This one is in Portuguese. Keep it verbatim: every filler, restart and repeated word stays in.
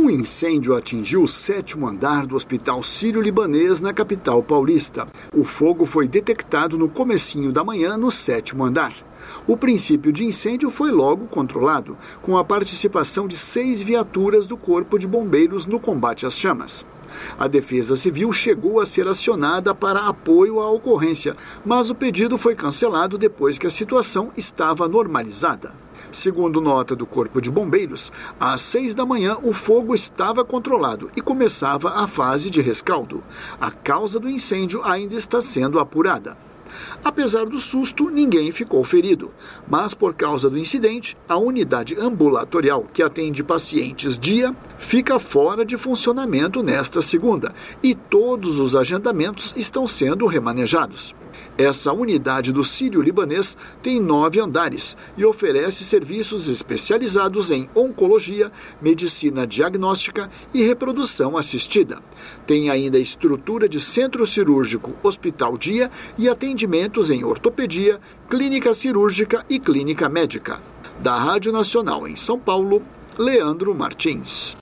Um incêndio atingiu o sétimo andar do Hospital Sírio-Libanês na capital paulista. O fogo foi detectado no comecinho da manhã no sétimo andar. O princípio de incêndio foi logo controlado, com a participação de seis viaturas do Corpo de Bombeiros no combate às chamas. A Defesa Civil chegou a ser acionada para apoio à ocorrência, mas o pedido foi cancelado depois que a situação estava normalizada. Segundo nota do Corpo de Bombeiros, às seis da manhã o fogo estava controlado e começava a fase de rescaldo. A causa do incêndio ainda está sendo apurada. Apesar do susto, ninguém ficou ferido, mas por causa do incidente, a unidade ambulatorial que atende pacientes dia fica fora de funcionamento nesta segunda e todos os agendamentos estão sendo remanejados. Essa unidade do Sírio-Libanês tem nove andares e oferece serviços especializados em oncologia, medicina diagnóstica e reprodução assistida. Tem ainda estrutura de centro cirúrgico hospital-dia e atendimentos em ortopedia, clínica cirúrgica e clínica médica. Da Rádio Nacional em São Paulo, Leandro Martins.